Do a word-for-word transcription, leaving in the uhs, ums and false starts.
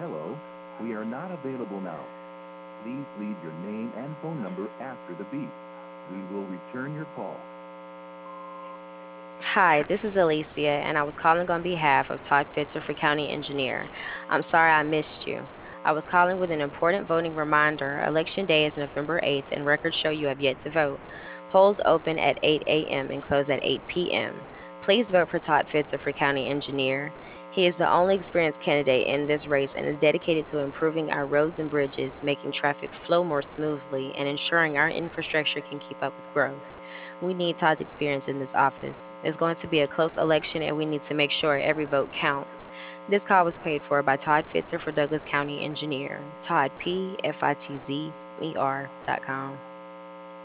Hello, we are not available now. Please leave your name and phone number after the beep. We will return your call. Hi, this is Alicia, and I was calling on behalf of Todd Fitzer for County Engineer. I'm sorry I missed you. I was calling with an important voting reminder. Election day is November eighth, and records show you have yet to vote. Polls open at eight a m and close at eight p m Please vote for Todd Fitzer for County Engineer. He is the only experienced candidate in this race and is dedicated to improving our roads and bridges, making traffic flow more smoothly, and ensuring our infrastructure can keep up with growth. We need Todd's experience in this office. It's going to be a close election, and we need to make sure every vote counts. This call was paid for by Todd Fitzer for Douglas County Engineer. Todd P. F I T Z E R dot com.